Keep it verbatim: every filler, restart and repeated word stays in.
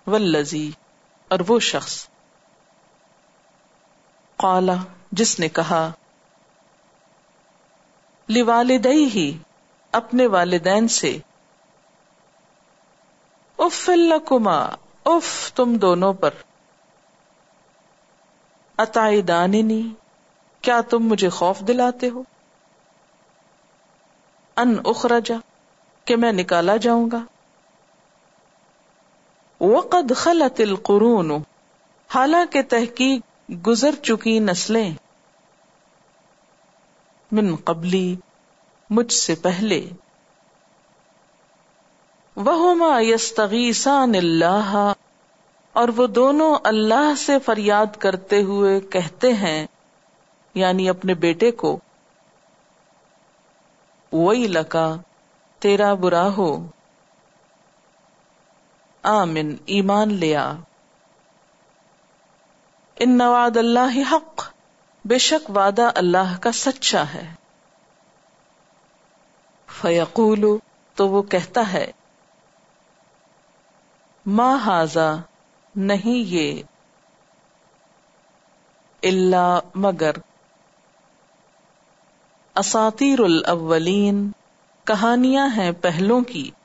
والذی، اور وہ شخص، قال، جس نے کہا، لوالدیہ، اپنے والدین سے، اف لکما، اف تم دونوں پر، اتعداننی، کیا تم مجھے خوف دلاتے ہو، ان اخرج، کہ میں نکالا جاؤں گا، وقد خلت القرون، حالانکہ تحقیق گزر چکی نسلیں، من قبلی، مجھ سے پہلے، وہما یستغیثان اللہ، اور وہ دونوں اللہ سے فریاد کرتے ہوئے کہتے ہیں، یعنی اپنے بیٹے کو، ویلکا، تیرا برا ہو، آمن، ایمان لیا، ان وعد اللہ حق، بے شک وعدہ اللہ کا سچا ہے، فیقول، تو وہ کہتا ہے، ما ھذا، نہیں یہ، الا، مگر، اساطیر الاولین، کہانیاں ہیں پہلوں کی،